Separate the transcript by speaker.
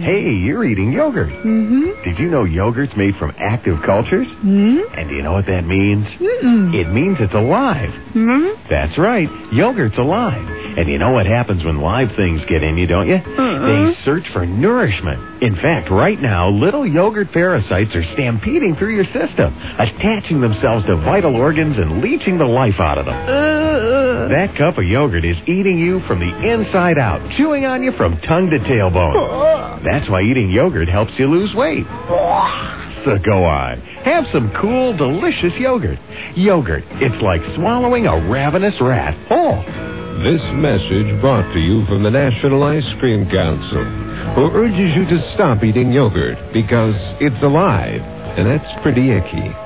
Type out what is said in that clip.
Speaker 1: Hey, you're eating yogurt.
Speaker 2: Mm-hmm.
Speaker 1: Did you know yogurt's made from active cultures?
Speaker 2: Mm-hmm.
Speaker 1: And do you know what that means?
Speaker 2: Mm-mm.
Speaker 1: It means it's alive.
Speaker 2: Mm-hmm.
Speaker 1: That's right. Yogurt's alive. And you know what happens when live things get in you, don't you? They search for nourishment. In fact, right now, little yogurt parasites are stampeding through your system, attaching themselves to vital organs and leaching the life out of them. That cup of yogurt is eating you from the inside out, chewing on you from tongue to tailbone. That's why eating yogurt helps you lose weight. So go on. Have some cool, delicious yogurt. Yogurt, it's like swallowing a ravenous rat whole.
Speaker 3: This message brought to you from the National Ice Cream Council, who urges you to stop eating yogurt because it's alive, and that's pretty icky.